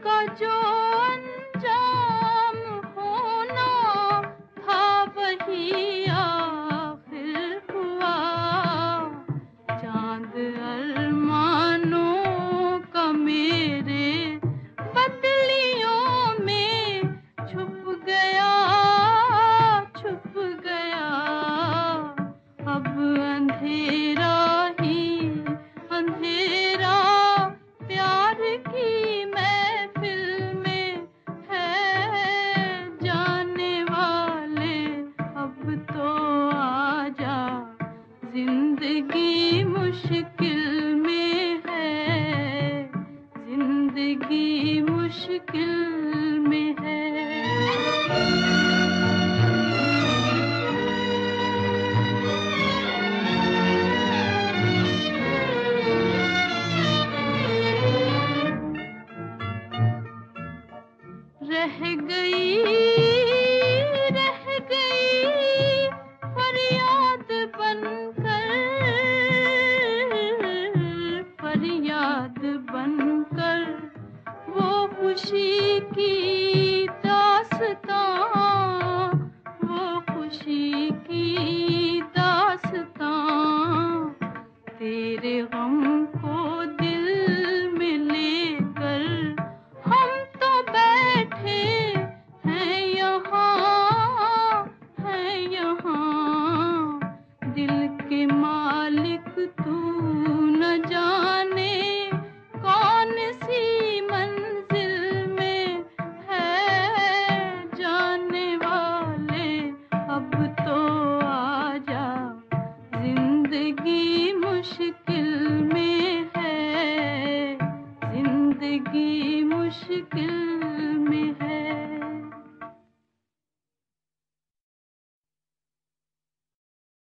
का जो अंजाम होना था वही आखिर हुआ। चांद अरमानों का मेरे बदलियों में छुप गया, छुप गया। अब अंधेरा ही अंधेरा प्यार की महफिल में है। जाने वाले अब तो आजा, जिंदगी मुश्किल में है, जिंदगी मुश्किल में है। रह गई, रह गई फरियाद बनकर, फरियाद बनकर वो खुशी की